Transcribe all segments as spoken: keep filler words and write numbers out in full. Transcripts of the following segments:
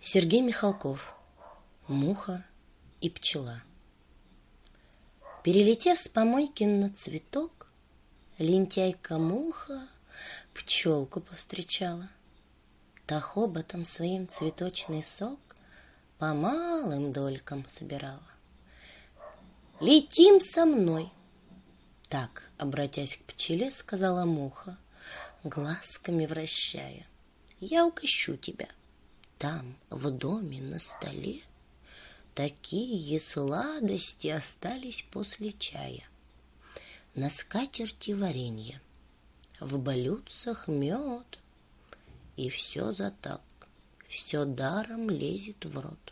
Сергей Михалков. Муха и пчела. Перелетев с помойки на цветок, лентяйка-муха пчелку повстречала. Та хоботом своим цветочный сок по малым долькам собирала. «Летим со мной!» Так, обратясь к пчеле, сказала муха, глазками вращая. «Я угощу тебя. Там, в доме, на столе, такие сладости остались после чая. На скатерти варенье, в блюдцах мед, и все за так, все даром лезет в рот».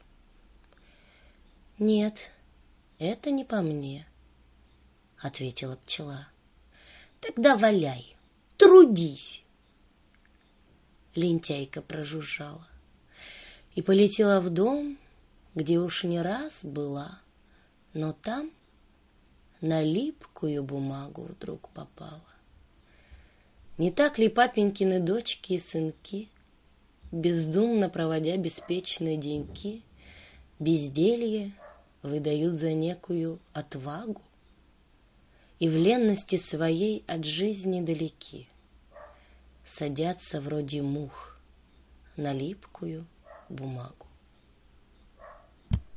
«Нет, это не по мне», — ответила пчела. «Тогда валяй, трудись!» Лентяйка прожужжала и полетела в дом, где уж не раз была, но там на липкую бумагу вдруг попала. Не так ли папенькины дочки и сынки, бездумно проводя беспечные деньки, безделье выдают за некую отвагу и в ленности своей от жизни далеки, садятся вроде мух на липкую бумагу.